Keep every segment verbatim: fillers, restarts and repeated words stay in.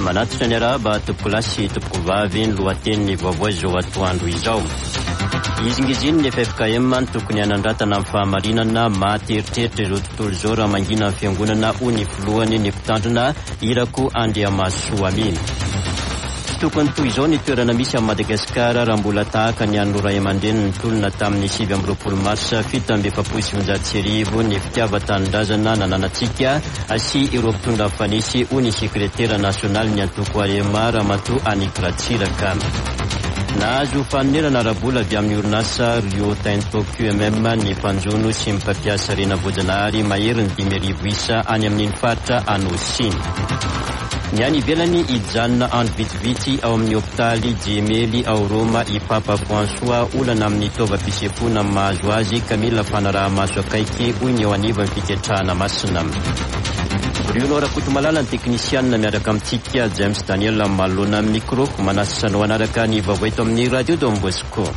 manatitra ny araba topoko lahy sy topoko vavy ny lohateniny vaovao izao atoandro izao. Izingiziny ny F F K M ny tokony hanandratana amin'ny fahamarinana mahateritreritra izao tontolo izao raha mangina amin'ny fiangonana ho ny filohany ny mpitandrina Irako Andriamasoa aminy. Tokony toy izao ny toerana misy amin'ny Madagasikara raha mbola tahaka ny an'ny Ray aman-dreny ny tolona tamin'ny sivy amby roapolo marsa fito amby efapolo sy sivinjato sy arivo ny fitiavan-tanindrazana nananantsika sy ireo mpitondra fanisy ho ny sekretera nasionaly ny antoko Arema Ramatoa Annika Ratsiraka. Nahazo fanerana arabola avy amin'ny orinasa Rio Tinto Q M M ny mpanjono sy mpampiasa rena voajanahary mahery ny dimy arivo isa any amin'ny faritra Anosiny. Ny any ivelany ijanona andro vitsivitsy ao amin'ny hopitaly Jemely ao Roma i Papa François olana amin'ny taovam-pisefoana mahazo azy ka mila fanaraha-maso akaiky hoy ny eo anivon'ny fiketrahana masina. Rionao Rakotomalala ny teknisianina miaraka amintsika James Daniel Malona amin'ny micro manasanao anaraka ny vaovao eto amin'ny Radio Don Bosco.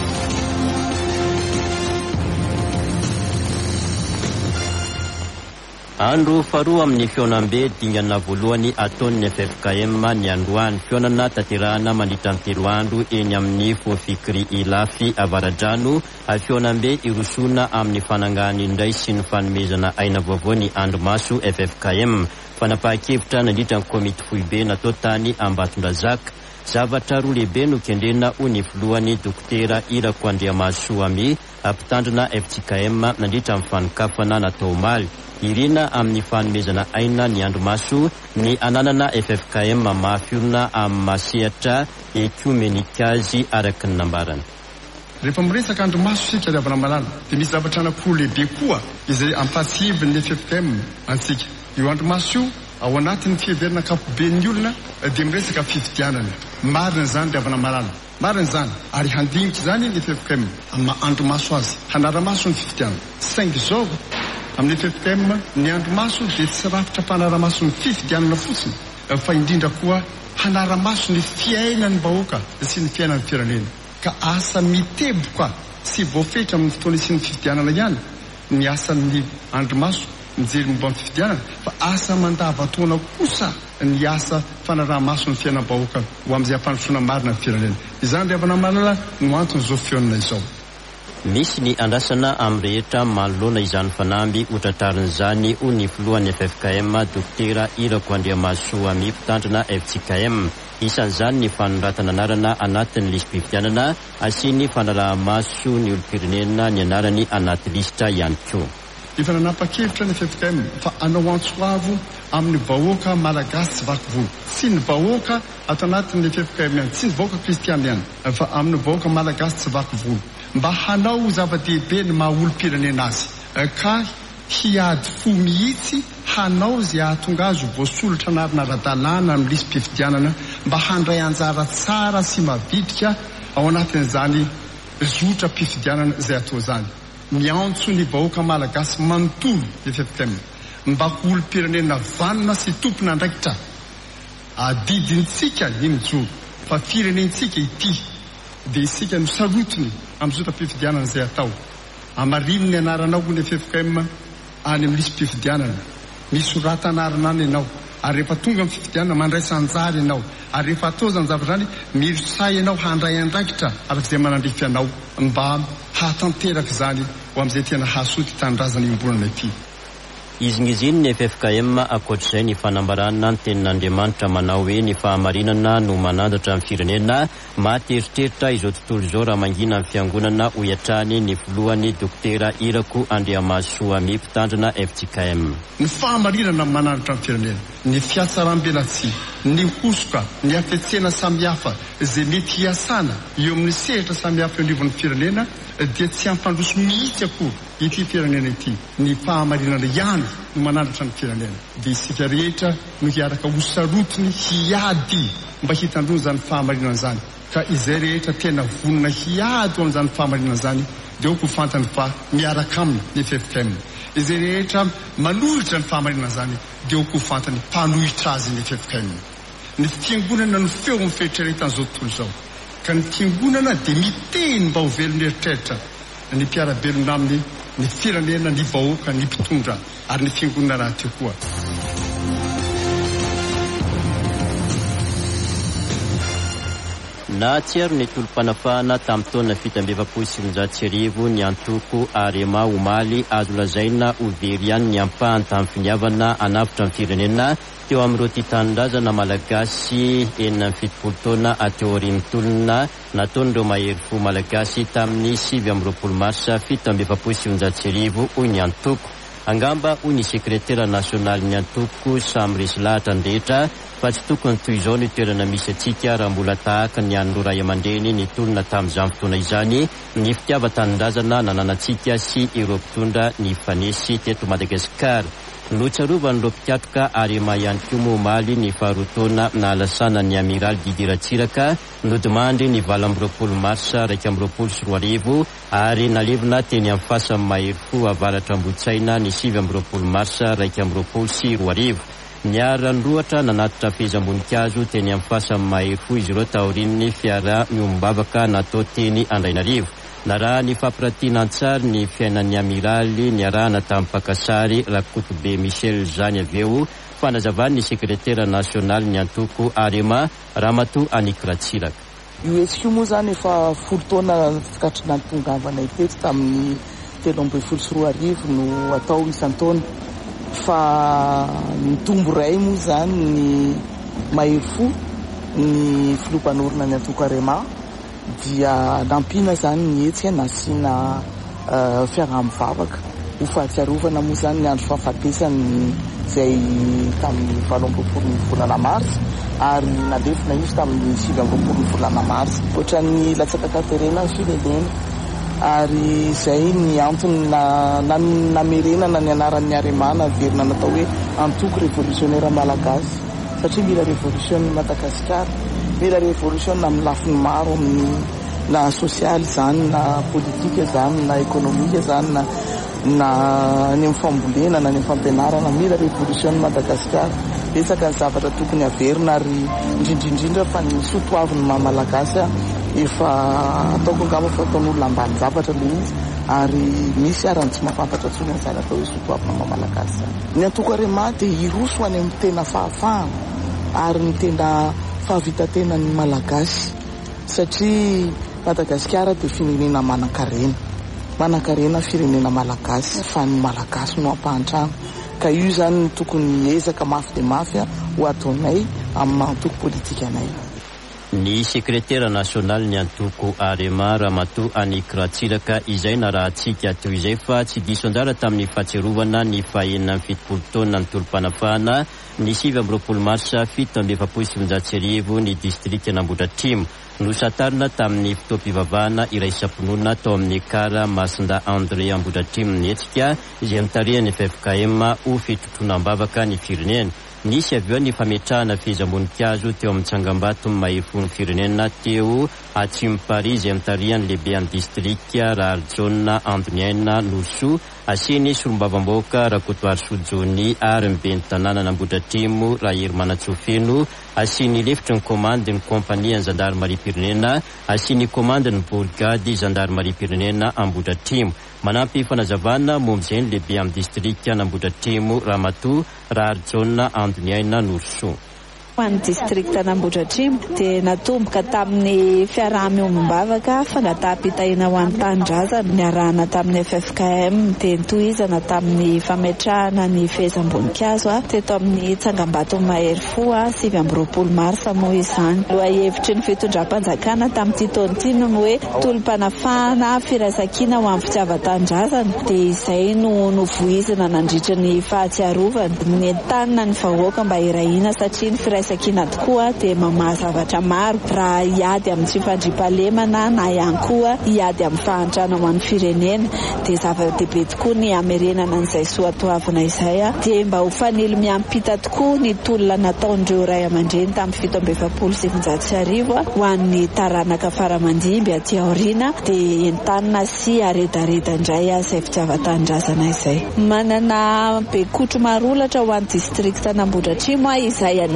Andro faharoa amin'ny fionambe dingana voalohany ataon'ny F F K M ny androany fionana tanterahana mandritra ny telo andro eny amin'ny Fofikry Ilafy Avaradrano fionambe irosona amin'ny fanangahany indray sy ny fanomezana aina vaovao ny andromaso F F K M fanapahan-kevitra nandritra ny komity foibe natao tany Ambatondrazaka. Zavatra roa lehibe no kendrena ho ny filohany dokotera Irako Andriamasoa ami mpitandrina F T K M nandritra amin'ny fanokafana natao omaly irina amin'ny fanomezana aina ny andromaso ny ananana F F K M mahafiorina amin'ny masehatra ekumenikazy araky ny nambarana. Rehefa miresaka andromaso sika ravana malala dia misy zavatra anankiroa lehibe koa izay ampatsivin'ny F F K M antsika. Io andromaso io ao anatin'ny fiheverana kapoben'ny olona dia miresaka fifidianana. Marina zany ravana malala. Marina zany ary handinika zany ny F F K M amin'ny andromaso azy hanaramaso ny fifidianana. Saingy zao amin'ny F F K M ny andromaso dia tsy rafitra mpanaramaso ny fifidianana fotsiny fa indrindra koa hanaramaso ny fiainan'ny vahoaka sy ny fiainan'ny firenena. Ka asa miteboka sy voafetra amin'ny fotoana sy ny fifidianana ihany ny asan'ny andromaso mijery momba amin'ny fifidianana fa asa mandavataona kosa ny asa fanaramaso ny fiainan'ny vahoaka ho amin'izay ampandrosoana marina ny firenena. Izany ry havana malala no anton'izao fionana izao. Misy ny andrasana amin'ny rehetra manoloana izany fanamby hotratrarin'izany ho ny filohan'ny F F K M dokotera Irako Andriamasoa ami mpitandrina F T K M. Isan'izany ny fanoratana anarana anatin'ny listy fifidianana sy ny fanaraha-maso ny olom-pirenena ny anarany anaty listra ihany koa. Efa nanapa-kevitra ny F F K M fa anao antsoavo amin'ny vahoaka malagasy tsy vaky volo. Tsy ny vahoaka ato anatin'ny F F K M ihany, tsy ny vahoaka kristiana ihany, fa amin'ny vahoaka malagasy tsy vaky volo. Mba hanao zava-dehibe ny maha olom-pirenena azy ka hiady fo mihitsy hanao izay ahatonga azy ho voasolotra anarina ara-dalàna amin'ny listy fifidianana mba handray anjara tsara sy mavitrika ao anatin'izany zotra mpifidianana izay atao zany. Miantso ny vahoaka malagasy manontolo F F K M mba ho olom-pirenena vanona sy tompona andraikitra. Adidintsika iny joro fa firenentsika ity dia isika no sarotiny amin'ny zotra mpifidianana izay atao. Amarino ny anaranao ho ny F F K M any amin'ny listy mpifidianana. Misorata anarana any ianao ary rehefa tonga amin'ny fifidianana mandraisa anjara ianao ary rehefa atao zany zavatra zany mirosay ianao handray andraikitra arak'izay manandrify anao mba hatanteraka zany ho amin'izay tena hasoty tanindrazana iombolana ity. Izingiziny ny F F K M akoatr'izay ny fanambarana ny tenin'Andriamanitra manao hoe ny fahamarinana no manandratra amin'ny firenena mahateritreritra izao tontolo izao raha mangina amin'ny fiangonana ho iatrany ny filohany dokotera Irako Andriamasoa ami mpitandrina F T K M. Ny fahamarinana manandratra amin'ny firenena, ny fiatsaram-belatsia, ny hosoka, ny afetsena samihafa izay mety hiasana eo amin'ny sehatra samihafa eo anivon'ny firenena dia tsy ampandroso mihitsy akory ity firenena ity. Ny fahamarinana ihany no manandratra ny firenena. Dia isika rehetra no hiaraka ho sarotiny hiady mba hitandrony zany fahamarinana zany. Ka izay rehetra tena vonona hiady ho amin'izany fahamarinana zany dia ho fantany fa miaraka aminy ny F F K M. Izay rehetra manolotra ny fahamarinana zany dia ho fantany mpanohitra azy ny F F K M. Ny fiangonana no feo amin'ny fieritreretan'izao tontolo izao. Ka ny fiangonana dia miteny mba ho velon'ny eritreritra ny mpiara-belona aminy ny firenena, ny vahoaka, ny mpitondra ary ny fiangonana raha teo koa. natsiaro ny tolom-panafahana tamin'ny taona fito amby efapolo sy sivinjato sy arivo ny antoko Arema Omaly azo lazaina ho very ihany ny ampahany tamin'ny finiavana anavitra amin'ny firenena teo amin'ireo tia tanindrazana malagasy enina amby fitopolo taona ateo aorian'ny tolona nataon'ireo mahery fo malagasy tamin'ny sivy amby roapolo marsa fito amby efapolo sy sivinjato sy arivo hoy ny antoko. Angamba hoy ny sekretera nasionaly ny antoko samy resy lahatra andrehetra fa tsy tokony toy izao ny toerana misy atsika raha mbola tahaka ny an'ireo ray aman-dreny ny tolona tamin'izany fotoana izany ny fitiava-tanindrazana nananantsika sy ireo mpitondra ny fanesy teto Madagasikara. Notsarovany mpikatroka Arema ihany koa moa Omaly ny faharoa taona nahalasana ny amiraly Didier Ratsiraka nodimandry ny valo amby roapolo marsa raika amby roapolo sy roa arivo ary nalevina teny amin'ny fasan'ny mahery fo avaratra Ambotsaina ny sivy amby roapolo marsa raika amby roapolo sy roa arivo. Niara-norohatra nanatitra fehezam-boninkazo teny amin'ny fasan'ny mahery fo izy ireo taorian'ny fiara miombavaka natao teny Andrainarivo. Na raha ny fampiratiana antsara ny fiainan'ny amiraly niarahana tamin'ny mpakasary Rakotobe Michel zany avy eo fanazavany ny sekretera nasionaly ny antoko Arema Ramatoa Anik Ratsiraka. Io S Q moa zany efa folo taona fikatrina ny tongavanay teto tamin'ny telo amby folo sy roa arivo no atao isan-taona fa mitombo ray moa zany ny mahery fo ny filompanorina ny antoko Arema dia nampina zany ny hetsika nasiana uh, fiaraha-mivavaka ho fahatsiarovana moa zany ny andro fahafatesany izay tamin'ny valo amby roapolo ny volana Marsa ary nalefina izy tamin'ny sivy amby roapolo ny volana Marsa ohatran'ny latsaka tanterena ny firenena ary izay ny antony na, na, namerenana ny anaran'ny Aremana verina natao hoe antoko révolutionnaire malagasy satria mila révolution Madagasikara mila révolution amin'ny lafiny maro amin'ny na sosialy zany na politika zany na ekonomika zany na na ny amin'ny fambolena na ny fampianarana mila révolution Madagasikara betsaka ny zavatra tokony averina ary indrindrindrindra fa ny sotoavin'ny maha-malagasy efa ataoko angamba fa ataon'olona ambany zavatra le izy ary misy arany tsy mafantatra tsony ny zany atao hoe sotoavina maha-malagasy. Ny antoko Arema dia iroso any amin'ny tena fahafahana ary ny tena fahavita-tena ny malagasy satria Madagasikara dia firenena manan-karena manan-karena firenena malagasy fa ny malagasy no ampahantrano ka io zany tokony ezaka mafy dia mafy ho ataonay amin'ny antoko politika anay. Ny sekretera nasionaly ny antoko Arema Ramatoa Anik Ratsiraka izay na raha antsika teo izay fa tsy diso anjara tamin'ny fahatsiarovana ny fahaenina amin'ny fitopolo taona ny tolom-panafahana ny sivy amby roapolo marsa fito amby efapolo sy sivinjato sy arivo ny distrikta Nambodratrimo nosatarina tamin'ny fotoam-pivavahana iraisam-pinoana tao amin'ny kara Masinda André Ambodratrimo ny hetsika izay mitarihany F F K M ho fitrotroanam-bavaka ny firenena. Nisy avy eo ny fametrahana fehezam-boninkazo teo amin'ny tsangambato ny mahery fo ny firenena teo atsimo Paris izay mitarihany lehibe amin'ny distrikta Raharjona Andoniaina Noso asiany solombavam-bahoaka Rakotoary Sojony ary mibeny tanàna Nambodratrimo Rahery Manatsofeno asiany lefitry ny komande ny kompania ny zandarmaria pirenena asiany komande ny brigady zandarmaria pirenena Ambodratrimo. Manampy fanazavana momba izay ny lehibe amin'ny distrikta Nambodratrimo Ramatoa Raharjona Andoniaina Noso. Ny distrikta Nambodratrimo dia natomboka tamin'ny fiaraha-miombavaka fangataham-pitahiana ho an'ny tanindrazana niarahana tamin'ny F F K M dia nitohizana tamin'ny fametrahana ny fehezam-boninkazo teto amin'ny tsangambato mahery fo sivy amby roapolo marsa moa izany. Loha hevitry ny fitondram-panjakana tamin'ity taona ity no hoe tolom-panafahana firaisan-kina ho amin'ny fitiava-tanindrazana dia izay no novoizina nandritra ny fahatsiarovana ny tanina ny vahoaka mba hirahina satria ny firaisan-kina tokoa dia mamaha zavatra maro raha hiady amin'ny tsy fandriampahalemana na ihany koa hiady amin'ny fahantrana ho an'ny firenena dia zava-dehibe tokoa ny amerenana an'izay soatoavina izay dia mba ho fanely miampita tokoa ny tolona nataon'ireo ray aman-dreny tamin'ny fito amby efapolo sy sivinjato sy arivo ho an'ny taranaka faramandimby aty aoriana dia entanina sy aredareda indray izay fitiava-tanindrazana izay. Manana be kotro marolatra ho an'ny distrikta Nambodratrimo izay anandray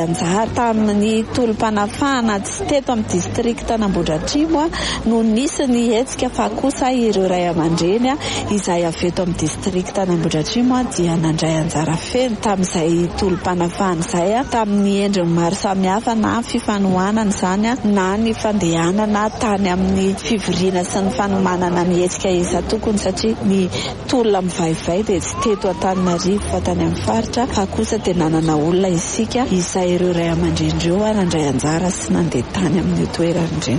anjara tamin'ny tolom-panafahana tsy teto amin'ny distrikta n'Ambohidratrimo no nisy ny hetsika fa kosa ireo ray aman-dreny izay avy eto amin'ny distrikta n'Ambohidratrimo dia nandray anjara feno tamin'izay tolom-panafahana izay tamin'ny endriny maro samihafa na fifanohanana izany na ny fandehanana tany amin'ny fivoriana sy ny fanomanana ny hetsika iza tokony satria ny tolona mivaivay dia tsy teto Antananarivo fa tany amin'ny faritra fa kosa dia nanana olona isika izay ireo ray aman-dreny nandray anjara sy nandeha tany amin'ny toeran'ireny.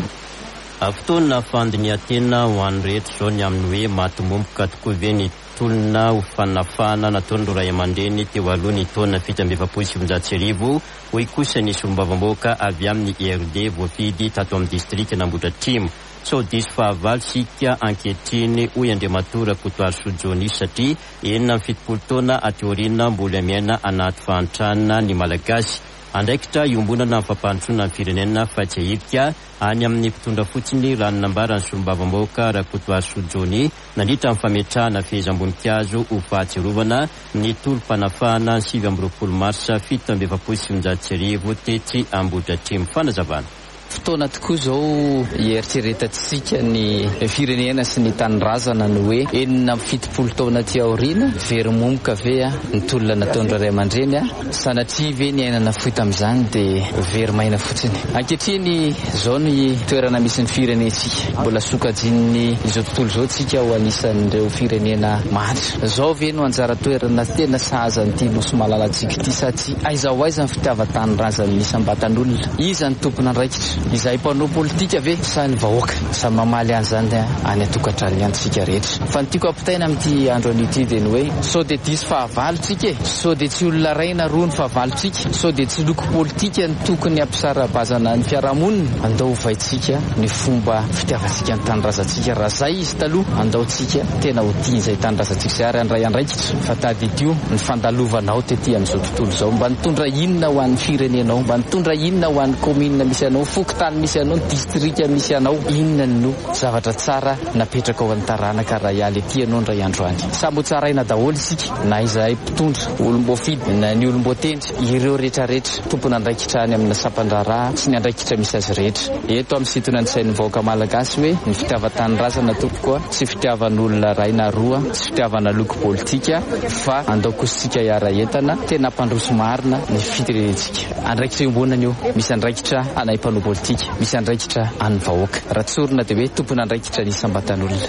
Fotoana fandinihan-tena ho an'ny rehetra izao ny amin'ny hoe matombomoka tokoa ve ny tolona ho fanafahana nataon'ireo ray aman-dreny teo aloha ny taona fito amby efapolo sy sivinjato sy arivo hoy kosa ny sombavamboaka avy amin'ny E R D voafidy tato amin'ny distrikta n'Ambohidratrimo. Sao diso fahavalo sika ankehitriny hoy Andriamatora Kotoary Sojony satria enina amin'ny fitopolo taona aty-aoriana mbola miaina anaty fahantrana ny malagasy. Andraikitra iombonana amin'ny fampandrosoana amin'ny firenena fa tsy ahirika any amin'ny mpitondra fotsiny raha nanambara ny solombavamboaka Rakotoary Sojony nandritra amin'ny fametrahana fehezam-boninkazo ho fahatsiarovana ny tolom-panafahana ny sivy amby roapolo marsa fito amby efapolo sy sivinjato sy arivo tetsy Ambohidratrimo. Fanazavana. Fotoana tokoa zao ieritreretantsika ny firenena sy ny tanindrazana ny hoe enina fitopolo taona ty aoriana very momoka ve ny tolona nataon'ireo ray aman-dreny sanatria ve ny ainana foita amin'izany dia very maina fotsiny. Ankehitriny zao ny toerana misy ny firenensika mbola sokajin'ny izao tontolo izao tsika ho anisan'ireo firenena matra. Zao ve no anjara toerana tena sahazan'ity nosy malalatsika ity sa tsy aiza ho aiza ny fitiava-tanindrazan'ny isam-batan'olona. Iza ny tompona andraikitra izay mpanao politika ve sa ny vahoaka sa mamaly an'izany any atokantrano antsika rehetra. Fa ny tiako ampitaina amin'ity andro an'ity dia ny hoe sao dia diso fahavalotsika e, sao dia tsy olona ray na roa ny fahavalotsika, sao dia tsy loko politika ny tokony ampisarabazana ny fiarahamonina. Andao hovaitsika ny fomba fitiavatsika ny tanindrazantsika. Raha zay izy taloha andaotsika tena ho tia izay tanindrazantsika sy ary andray andraikitra fa tady tio ny fandalovanao tetỳ amin'izao tontolo izao. Mba nitondra inona ho an'ny firenenao, mba nitondra inona ho an'ny commune misy anao, tany misy anao, ny distrika misy anao, inona no zavatra tsara napetraka ao amin'ny taranaka raha ialy ety ianao ndray andro any. Sambo tsaraina daholo isika na izahay mpitondra olom-boafidy na ny olom-boatendry ireo rehetrarehetra tompona andraikitra any amin'ny sapan-draharaha sy ny andraikitra misy azy rehetra. Eto amin'ny situna ny sain'ny vahoaka malagasy hoe ny fitiava-tanindrazana tompoko tsy fitiavan'olona ray na roa, tsy fitiavana loko politika fa andao kositsika hiara entana tena mpandroso marina ny firenentsika. Andraikitra iombonana io misy andraikitra anay mpanao politika, misy andraikitra any vahoaka. Raha tsorina dia hoe tompona andraikitra ny isam-batan'olona.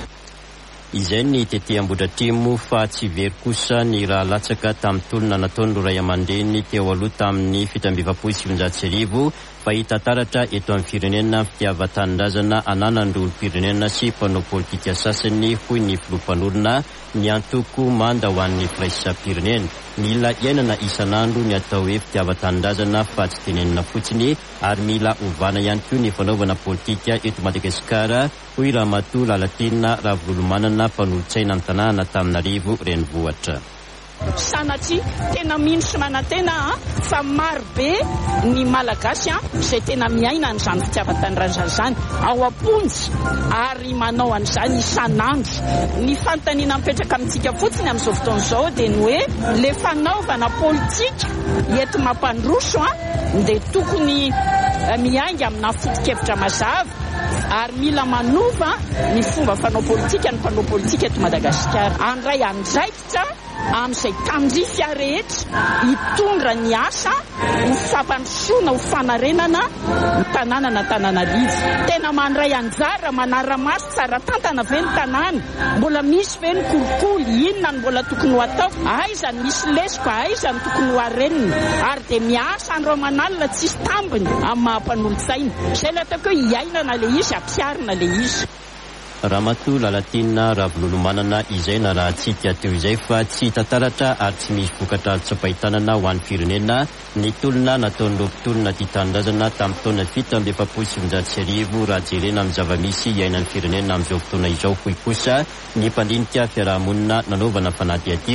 Izay ny tetỳ Ambohidratrimo fa tsy very kosa ny raha latsaka tamin'ny tolona nataon'ireo ray aman-dreny teo aloha tamin'ny fito amby efapolo sy sivinjato sy arivo fahita taratra eto amin'ny firenena fitiava-tanindrazana ananan'ireo olom-pirenena sy mpanao politika sasany hoy ny filompanorona ny antoko manda ho an'ny firaisam-pirenena. Mila iainana isan'andro ny atao hoe fitiava-tanindrazana fa tsy tenenina fotsiny ary mila ovana ihany koa ny fanaovana politika eto Madagasikara hoy Ramatoa Lalatina Ravolomanana mpanolotsaina ny tanàna Antananarivo renivohitra. Sanatria tena mino sy manantena fa maro be ny malagasy izay tena miaina an'izany fitiavan-tanindrazana izany ao am-ponjy ary manao an'izany isan'andro. Ny fanontaniana mipetraka amintsika fotsiny amin'izao fotoana izao dia ny hoe le fanaovana politika eto mampandroso dia tokony miainga amina foto-kevitra mazava ary mila manova ny fomba fanao politika ny mpanao politika eto Madagasikara. Andray andraikitra amin'izay tandrify rehetra hitondra ny asa ho fampandrosoana ho fanarenana ny tanàna na Antananarivo. Tena mandray anjara manara-maso tsara tantana ve ny tanàna, mbola misy ve ny kolikoly, inona ny mbola tokony ho atao, aiza ny misy lesiko, aiza ny tokony ho arenina ary dia miasa andro aman'alina tsisy tambiny amin'ny maha-mpanolotsaina. Izay le ataoko hoe hiainana le izy, ampiarina le izy. Ramatoa Lalatina Ravolomanana izay na raha tsika teo izay fa tsy tantaratra ary tsy misy vokatra tsapahitanana ho an'ny firenena ny tolona nataon'ireo mpitolona tia tanindrazana tamin'ny taona fito amby efapolo sy sivinjato sy arivo raha jerena amin'ny zava-misy iainan'ny firenena amin'izao fotoana izao hoy kosa ny mpandinika fiarahamonina nanaovana fanadihadiana.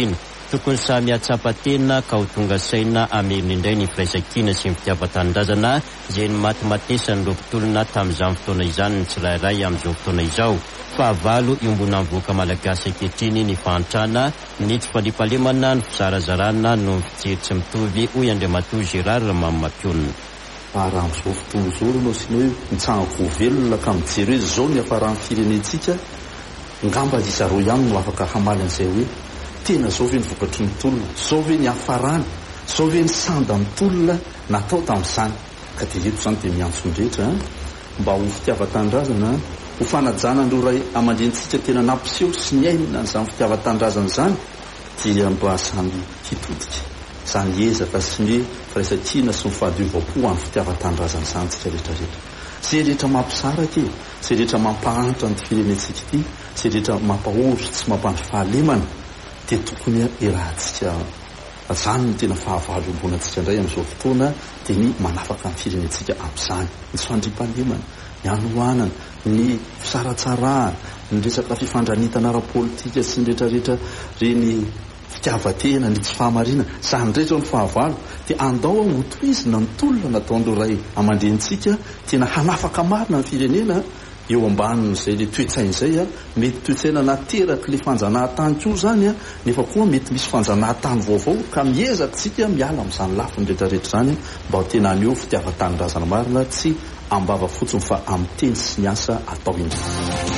tokony samy atsapa-tena ka ho tonga saina ameriny indray ny firaisan-kina sy ny fitiavan-tanindrazana izay ny matimatesany ireo mpitolona tamin'izany fotoana izany ny tsirairay amin'izao fotoana izao. Fahavalo iombona mivoaka malagasy ankehitriny ny fahantrana ny tsy fandriampahalemana ny fizarazarana no ny fijery tsy mitovy hoy Andriamatoa Gérard Mamamapionina. Raha amin'izao fotoana izao ianao sy hoe mitsangako velona ka mijery hoe zao ny hafaran'ny firenentsika, ngamba izareo ihany no afaka hamaly an'izay hoe tena zao ve ny vokatry ny tolona, zao ve ny hafarany, zao ve ny sanda ny tolona natao tamin'izany. Ka dia eto izany dia miantso ndrehetra mba ho fitiavan-tanindrazana, ho fanajana andreo ray aman-drentsika tena nampiseho sy ny aina n'izany fitiavan-tanindrazana izany, dia mba samy hitodika izany ezaka sy ny firaisan-kina sy ny fahadiovam-po amin'ny fitiavan-tanindrazana izany tsika rehetrarehetra. Izay rehetra mampisaraka e, izay rehetra mampahantra ny firenentsika ity, izay rehetra mampahoritra sy mampandry fahalemana, dia tokony irahantsika izany ny tena fahavalo ambonantsika indray amin'izao fotoana, dia ny manafaka ny firenentsika amin'izany, ny tsy fandriampahalemana, ny hanohanana, ny fisaratsarahana, ny resaka fifandranitana ara-politika sy ny rehetrarehetra reny fitiavatena, ny tsy fahamarina, izany rehetra ny fahavalo. Dia andao ho tohizina ny tolona nataon'ireo ray aman-drentsika tena hanafaka marina ny firenena eo ambanin'izay le toetsaina izay a, mety toetsaina nateraka le fanjanahantany koa zany a, nefa koa mety misy fanjanahantany vaovao, ka miezaka tsika miala amin'izany lafiny rehetrarehetra zany mba ho tena aneo fitiavan-tanindrazana marina, tsy ambava fotsiny fa amin'ny teny sy ny asa atao indray.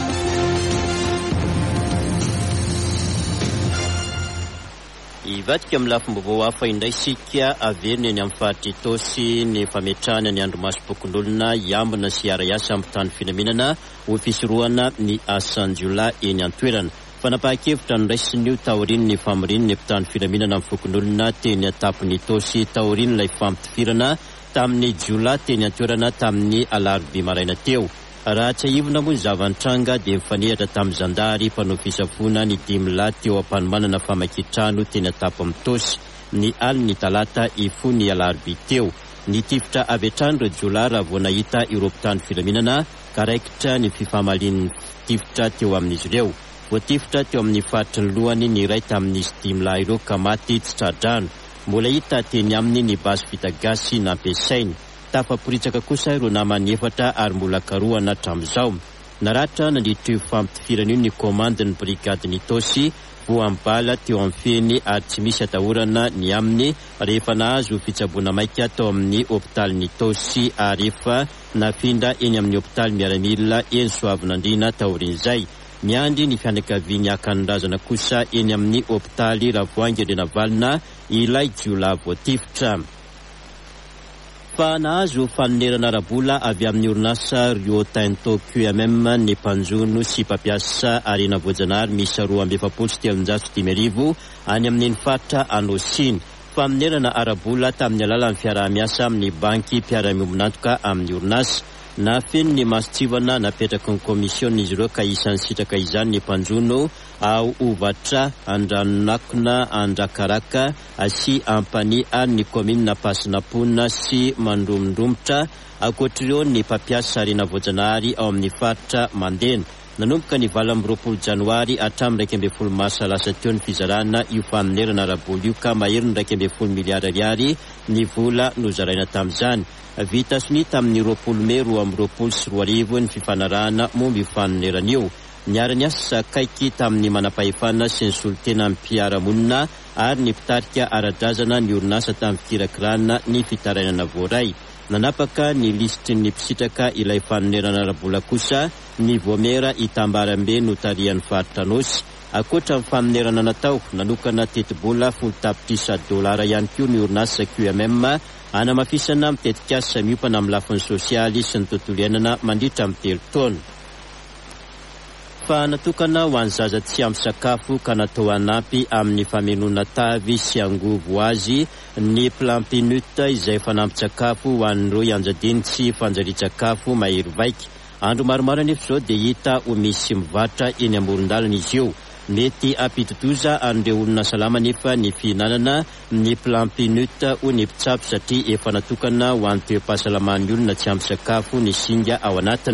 Ivatika amin'ny lafim-baovao hafa indray sika averiny eny amin'ny fahatry Itosy ny fametrahana ny andromaso bokon'olona iambina sy ara-iasa amin'ny tany filaminana ho fisorohana ny asanjiolahy eny an-toerana. Fanapahan-kevitra ny raisin'io taoriny ny famiriny ny mpitany filaminana amin'ny bokon'olona teny atapiny Itosy taoriny ilay fampitifirana tamin'ny jiolahy teny an-toerana tamin'ny alarobia maraina teo. Raha tsy aivina moa ny zavantranga dia mifanehatra tamin'ny zandary mpanao fisafona ny dimy lahy teo am-panomanana famakitrano teny atapy amin'ny Tosy ny aliny talata ifony alarobia teo. Ny tifitra avy hatrany ireo jiolahy raha vao nahita ireo mpitany filaminana ka raikitra ny fifamalin'ny tifitra teo amin'izy ireo. Voatifitra teo amin'ny faritry ny lohany ny iray tamin'izy dimy lahy ireo ka maty tsy tradrano. Mbola hita teny aminy ny basy vita gasy nampiasainy. Tafaporitsaka kosa ireo namany efatra ary mbola karohana hatramin'izao. Naratra nandritra io fampitifirana io ny komandin'ny brigady ny Tosy vo ambala teo amin'ny feny ary tsy misy atahorana ny aminy rehefa nahazo fitsaboana maika tao amin'ny hôpitaly ny Tosy ary efa nafindra eny amin'ny hôpitaly miaramila eny Soavinandriana taorin'izay. Miandry ny fianakaviany akanindrazana kosa eny amin'ny hôpitaly Ravoahangy Andrenavalona ilay jiolahy voatifitra. Fa nahazo fanerana ara-bola avy amin'ny orinasa Rio Tinto Q M M ny mpanjono sy mpampiasa Arena Voajanahary misy roa amby efapolo sy telonjato sy dimy arivo any amin'ny faritra Anosiny. Fanerana ara-bola tamin'ny alalan'ny fiaraha-miasa amin'ny banky mpiara-miombonantoka amin'ny orinasa. Nafeny ny masitsivana napetraky ny komisiona izy ireo ka isan'ny sitraka izany ny mpanjono ao ovatra andranonakona andrakaraka sy ampany ary ny komina Pasinapona sy mandromondromotra akoatr'ireo ny mpampiasa Arena Voajanahary ao amin'ny faritra Mandena. Nanomboka ny valo amby roapolo janoary hatramin'ny iraika amby folo mars lasa teo ny fizarana io famonerana ara-bola io ka mahery ny iraika amby folo miliara ariary ny vola nozaraina tamin'izany. Vita soni tamin'ny roapolo Mey roa amby roapolo sy roa arivo ny fifanarahana momba io famonerana io. Niara-niasa kaiky tamin'ny manam-pahefana sy ny solitena amin'ny mpiara-monina ary ny mpitarika ara-drazana ny orinasa tamin'ny fikirakirana ny fitarainana voaray. Nanapaka ny lisitry ny mpisitraka ilay famonerana ara-bola kosa ny Vomera Itambarambe notarian'ny faritra Anosy. Akoatra ny famonerana natao nanokana teti-bola folo tapitrisa dolara ihany koa ny orinasa Q M M hanamafisana mitetika asa miopana amin'ny lafiny sosialy sy ny tontolo iainana mandritra amin'ny telo taona. Fa natokana ho an'ny zaza tsy ampy sakafo ka natao hanampy amin'ny famelona tavy sy angovo azy ny plan pinute izay fanampy-tsakafo ho an'ireo ianjadiny tsy fanjari-tsakafo mahery vaika. Andro maromaro anefa izao dia hita ho misy mivatra eny amoron-dalana izy io. Mety ampitotoza an'ireo olona salama nefa ny fihinanana ny plan pinute ho ny mpitsapy satria efa natokana ho an'ny toe-pahasalaman'ny olona tsy ampy sakafo ny singa ao anatiny.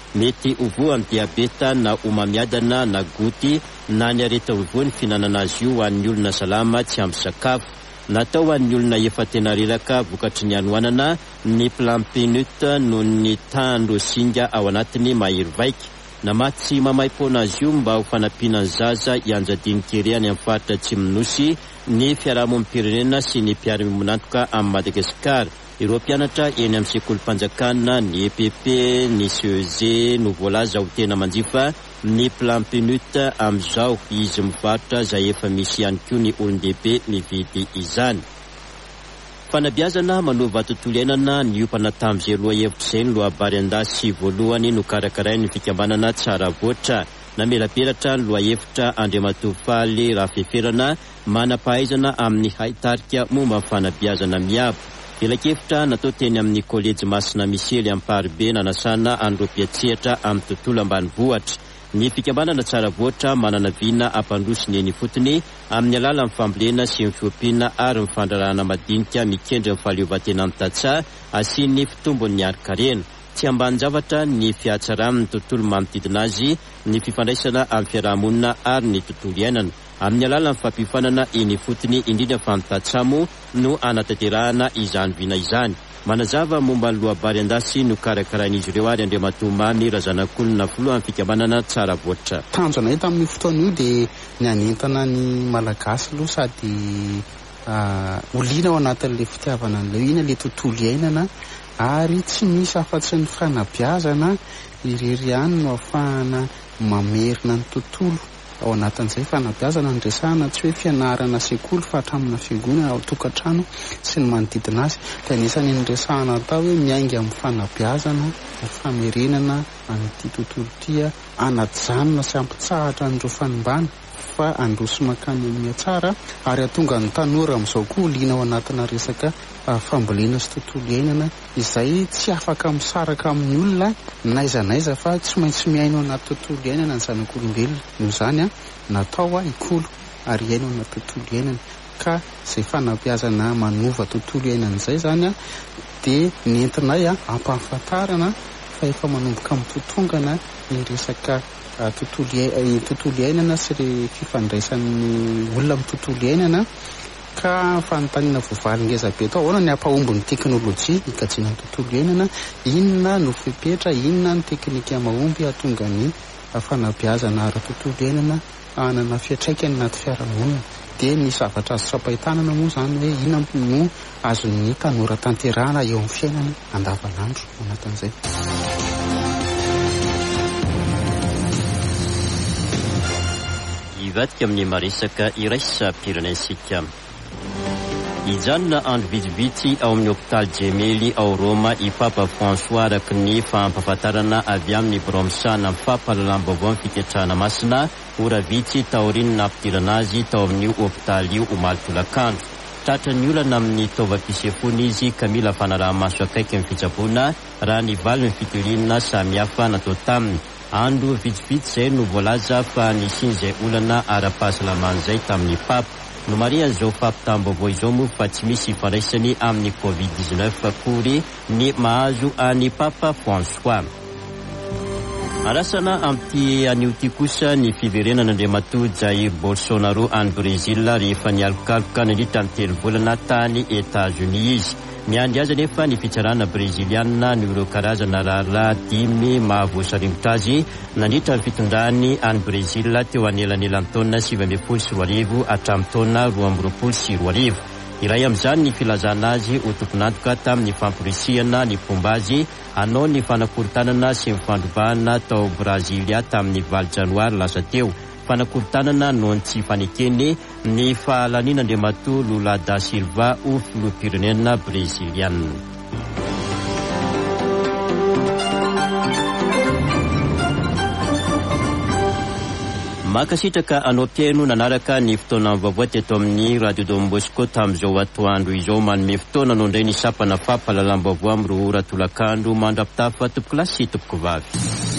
mety ovo amin'ny diabeta na omamiadana na goty na ny areta ovo ny finanana azy io ho an'ny olona salama tsy ampy sakafo. Natao ho an'ny olona efa tena reraka vokatry ny anoanana ny plampinute noho ny tandro singa ao anatiny mahery vaika. Namatsy mamaim-poana azy io mba ho fanampiana ny zaza ianjadin-kereny amin'ny faritra Atsimonosy ny fiarahamonim-pirenena sy ny mpiara-mimonantoka amin'ny Madagasikara. Ireo mpianatra eny amin'ny sekolim-panjakana ny E P P ny C E G no voalaza ho tena manjifa ny plampinute amin'izao izy mivarotra izay efa misy ihany koa ny olon-dehibe mividy izany. Fanabeazana manova tontolo iainana ny ompana tamin'izay loha hevitra izay ny lohabary andasy voalohany no karakarainy ny fikambanana tsara voatra. Namelabelatra ny loha hevitra Andriamatoa Faly Rafeferana manam-pahaizana amin'ny haitarika momba ny fanabeazana miabo. Velakevitra natao teny amin'ny kolejy Masina Misely Amparibe nanasana androm-piatsehatra amin'ny tontolo ambanivohitra. Ny fikambanana tsara voatra manana viana ampandrosiny eny fotony amin'ny alalan'ny fambolena sy ny fiompiana ary ny fandrarahana madinika mikendry ny fahaleovantena amin'ny tantsaha asiany fitombon'ny ari-karena. Tsy ambany zavatra ny fiatsaramin'ny tontolo manodidina azy, ny fifandraisana amin'ny fiarahamonina ary ny tontolo iainana. Amin'ny alalan'ny fampifanana eny fotony indrindra fa ny tantsamo no anatanterahana izany viana izany. Manazava momba ny lohabary andasy no karakarain'izy ireo ary Andriamatoa Mamy Razanakolona voalohany fikambanana tsara voatra. Tanjona eto amin'ny fotoana io dia ny anentana ny malagasy aloha sady oliana ao anatin'ilay fitiavana an'ilay ina ilay tontolo iainana ary tsy misy afa-tsy ny fanabeazana irery ihany no ahafahana mamerina ny tontolo. Ao anatin'izay fanabeazana ny resahana tsy hoe fianarana sekoly fa hatramina fiangonana ao tokantrano sy ny manodidina azy. Dia anisany ny resahana atao hoe miainga amin'ny fanabeazana, ny famerenana an'ity tontolo ity, anajanona sy ampitsahatra an'ireo fanimbana fa androso makany amin'ny atsara ary atonga ny tanora amin'izao koa liana ao anatina resaka fambolena sy tontolo iainana izay tsy afaka misaraka amin'ny olona naiza naiza fa tsy maintsy miaino anaty tontolo iainana ny zanak'olombelona. Noho izany a natao a ikolo ary iaino anaty tontolo iainana ka izay fanabeazana manova tontolo iainana izay zany a dia nentinay a ampahafantarana fa efa manomboka mitotongana ny resaka tontolo iainana sy ny fifandraisan'ny olona amin'ny tontolo iainana ka fanontaniana voavaly ngeza be tao ahoana ny ampahombon'ny teknôlôjia hikajiana ny tontolo iainana, inona no fepetra, inona ny teknika mahomby ahatonga ny fanabeazana ara-tontolo iainana anana fiatraikany anaty fiarahamonina. Dia ny zavatra azo tsapahitanana moa zany hoe inona no azon'ny tanora tanterahana eo amin'ny fiainana andavanandro anatin'izay. Ivadika amin'ny maresaka iraisam-pirenensika. Hijanona andro vitsivitsy ao amin'ny hôpitaly Jemely ao Roma i Papa François araky ny fampahafantarana avy amin'ny Bromsana amin'ny fampahalalam-baovao ny fiketrahana masina ora vitsy taoriny nampidirana azy tao amin'ny hôpitaly io omaly tolakandro. Tratra ny olana amin'ny taovam-pisefony izy ka mila fanaraha-maso akaiky amin'ny fitsaboana raha ny valy ny fitorinana samihafa natao taminy. Andro vitsivitsy izay no voalaza fa nisiny izay olana ara-pahasalaman'izay tamin'ny Papa. No maria izao fampitam-baovao izao moa fa tsy misy ifandraisany amin'ny covid dix-neuf akory ny mahazo any Papa François. Arasana amin'ity anio ity kosa ny fiverenan'Andriamatoa Jair Bolsonaro any Brésil rehefa nialokaloka nandritra ny telo volana tany États-Unis izy. Miandry azy nefa ny fitsarana breziliana ny ireo karazana raharaha dimy mahavoasaringotra azy nandritra ny fitondrany any Brésil teo anelanelan'ny taona sivy ambin'ny folo sy roa arivo hatramin'ny taona roa amby roapolo sy roa arivo. Iray amin'izany ny filazana azy ho tompon'antoka tamin'ny famporisihana ny fomba azy hanao ny fanakorontanana sy mifandrombahana tao Brazilia tamin'ny valo janoary lasa teo. Fanakorontanana noho ny tsy fanekeny ny fahalanian'Andriamatoa Lula da Silva ho filoham-pirenena breziliana. Makasitraka anao mpiaino nanaraka ny fotoana vaovao teto amin'ny Radio Don Bosco tamin'izao atoandro izao manome fotoana anao indray ny sapana fampahalalam-baovao amin'ny roa ora tolakandro mandrapitafa tompoko lasy tompoko vavy.